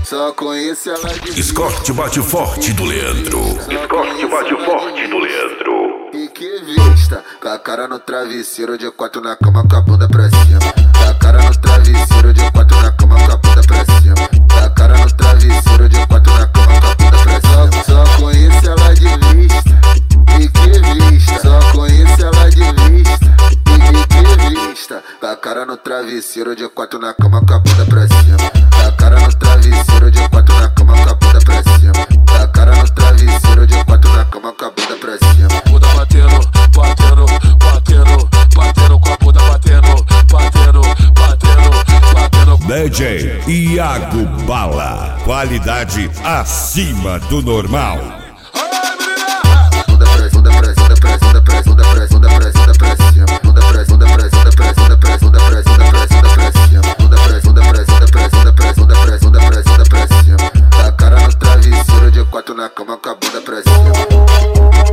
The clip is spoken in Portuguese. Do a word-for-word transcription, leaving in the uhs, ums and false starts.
Só conhece ela de Escorte bate forte do Leandro. Escorte bate forte do Leandro. E que vista, com a cara no travesseiro, de quatro na cama com a bunda pra cima. Com a cara no travesseiro, de quatro na cama com a bunda pra cima. Com a cara no travesseiro, de quatro na cama com a bunda pra cima. Só conhece ela de vista, e que vista. Só conhece ela de vista, e que vista. Com a cara no travesseiro, de quatro na cama com a bunda pra cima. Com a cara no travesseiro, de quatro na cama com a bunda pra cima. Com a cara no travesseiro, de quatro na cama com a bunda pra cima. Bunda batendo, batendo, batendo, batendo com a bunda batendo, batendo, batendo, batendo. D J Iago Bala, qualidade acima do normal. Bunda pra bunda pra bunda pra bunda pra bunda pra bunda pra bunda pra cima. Bunda pra bunda pra bunda pra bunda pra bunda pra bunda pra bunda pra cima. Bunda pra bunda pra bunda pra bunda pra bunda pra bunda pra bunda pra cima. Com a cara no travesseiro, de quatro na cama com a bunda pra cima.